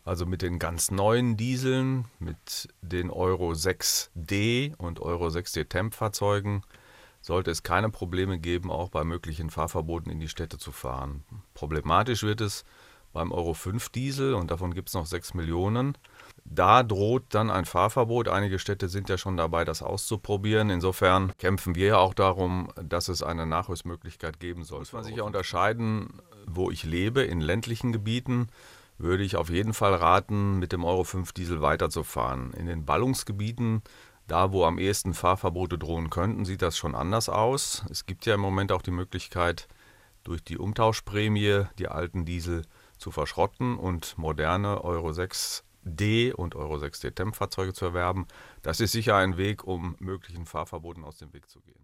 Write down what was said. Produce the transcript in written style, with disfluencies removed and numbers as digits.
Also mit den ganz neuen Dieseln, mit den Euro 6D und Euro 6D Temp-Fahrzeugen sollte es keine Probleme geben, auch bei möglichen Fahrverboten in die Städte zu fahren. Problematisch wird es beim Euro 5 Diesel und davon gibt es noch 6 Millionen. Da droht dann ein Fahrverbot. Einige Städte sind ja schon dabei, das auszuprobieren. Insofern kämpfen wir ja auch darum, dass es eine Nachrüstmöglichkeit geben soll. Muss man sich ja unterscheiden, wo ich lebe. In ländlichen Gebieten würde ich auf jeden Fall raten, mit dem Euro 5 Diesel weiterzufahren. In den Ballungsgebieten, da wo am ehesten Fahrverbote drohen könnten, sieht das schon anders aus. Es gibt ja im Moment auch die Möglichkeit, durch die Umtauschprämie die alten Diesel zu verschrotten und moderne Euro 6D und Euro 6D Temp-Fahrzeuge zu erwerben. Das ist sicher ein Weg, um möglichen Fahrverboten aus dem Weg zu gehen.